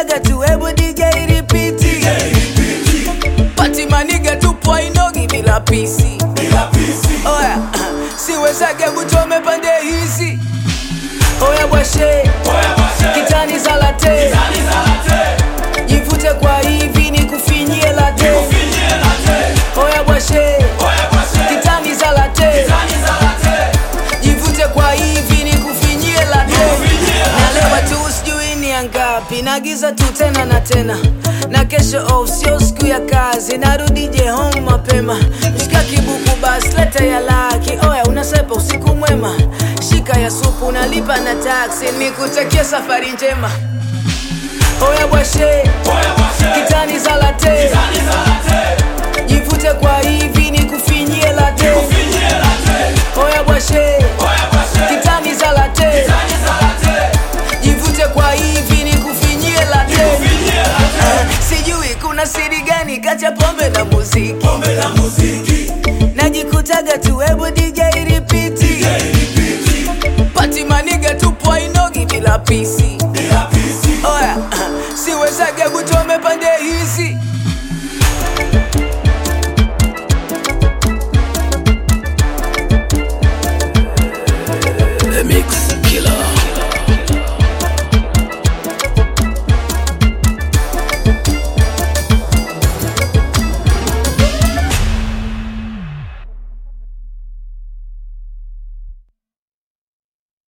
Najikutaga tu hebu DJ repeat. Party maniga 2.0 give la PC. Oya, siwezage kuchome pande hizi. Oya bwashe, kitani za latte. Jivute kwa hivi ni kufinyie latte. Oya bwashe, kitani za latte. Jivute kwa hivi ni kufinyie latte. Nalewa tu sijui ni angapi, nagiza tu tena na tena. Na kesho off sio siku ya kazi, narudi je home mapema. Shika kibuku basi leta ya laki. Oya unasepa usiku mwema. Shika ya supu unalipa na taxi, nikutakia safari njema. Oya bwashe, kitani za latte. Jivute kwa hivi ni kufinyie latte. Oya bwashe, kitani za latte. Jivute kwa hivi ni kufinyie latte. Sijui kuna siri gani kati ya pombe na muziki. Najikutaga tu hebu DJ repeat. Party maniga 2.0 give la PC. Oya, siwezage kuchome